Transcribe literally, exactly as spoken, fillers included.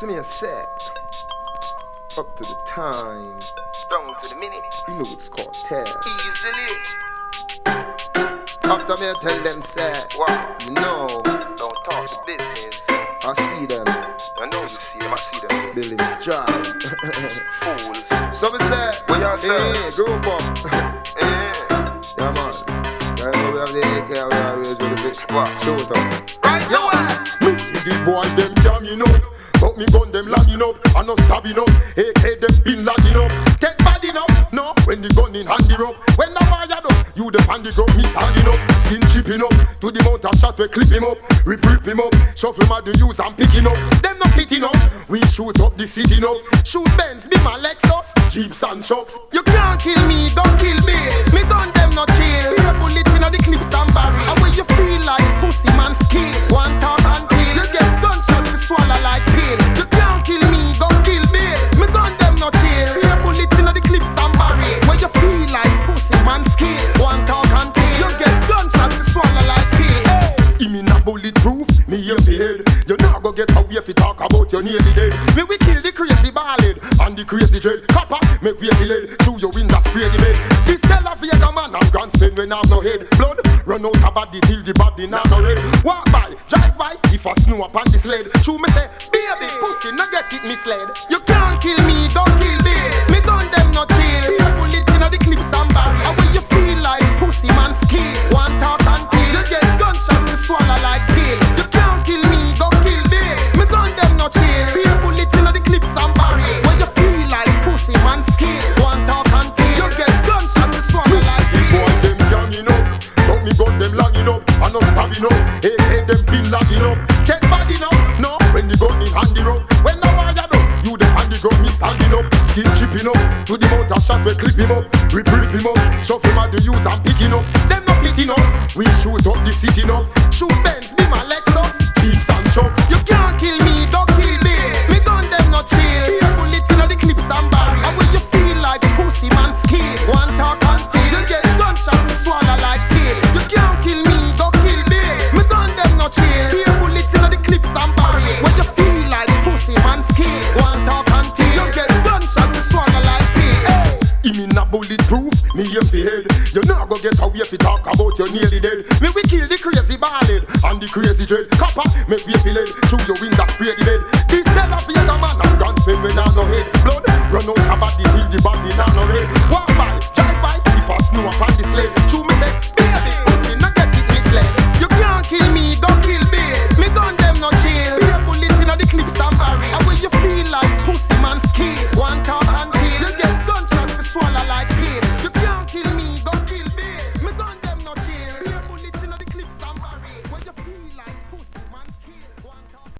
See me a set. Up to the time. Down to the minute. You know it's called test. Easily. After me I tell them set. Wow. You know. Don't talk the business. I see them. I know you see them. I see them. Buildings drive. Fools. So we say. What y'all say? Hey, group up. Yeah. Yeah man. Right now we have the A K, we have with the big Wow. show it up. Right now. Me see the boy them jamming up, but me gun them lagging up, and no stabbing up. A K them been lagging up. Take body up, no. When the gun in handy up, when the fire up, you the pan the ground, me standing up, skin chipping up. To the mount of shot we clip him up, rip rip him up, shuffle my the use and picking up. Them not fitting up, we shoot up the city up. Shoot Benz, be my Lexus, Jeeps and trucks. You can't kill me, don't kill me. Me gun them not chill. Hear bullet inna the clips and barrel. And when you feel like pussy man skill, one talk and kill. You get gunshot to swallow like pill. You can't kill me, don't kill me. Me gun them not chill. Hear bullet inna the clips and barrel. When you feel like pussy man skill, one talk and kill. You get gunshot to swallow like pill. Hey, me not bulletproof, me here fi head. You not go get away if you talk about your nearly dead. Me we kill the crazy ballad and the crazy dread. Copper, make we a lead through your window spray the bed. This tell of Vega man and grandstand when I've no head. Blood run out of body till the body not no red. Walk by, drive by, if I snow up on the sled. True me say, baby, pussy, no get it misled. You can't kill me, don't kill me. Me gun them not chill. Hear bullet inna the clips and barrel. And when you feel like pussy man skill, one talk and kill. You get gunshot to swallow like pill. You can't kill me, don't kill me. Me gun them not chill. Hear bullet inna the clips and barrel. When you feel like pussy man skill, one talk and kill. You get gunshot to swallow like pill. The boy them younging up, but me gun them lagging up, and not stabbing up. A K them been lagging up. Take body now, no. When the gun in handy up, when the wire up, you the handy gun me standing up, skin chipping up. To the mount of shot we clip him up, we rip him up, shove him at the use and picking up. Them not fitting up, we shoot up the city up. Shoot Benz, be my Lexus, Jeeps and trucks. You can't kill me, don't kill me. Me gun them not chill. Hear bullet inna the clips and barrel. And when you feel like pussy man skill, one talk and till. You get gunshot to swallow like pill. You can't kill me, don't kill me. Me gun them not chill. Hear bullet inna the clips and barrel. When you feel like pussy man skill, one talk and till. You get gunshot to swallow like pill. Hey, you mean not bulletproof? Me here fi head. You not go get away if you talk about you nearly dead. Me we kill the crazy ballad and the crazy dread. Copper, make we feel it through your window spray the bed. This tell of Vega man and guns spin when I no head. Blood run out of body till the body not no red. Walk by, drive by, if I snow up on the sled. True me say, baby,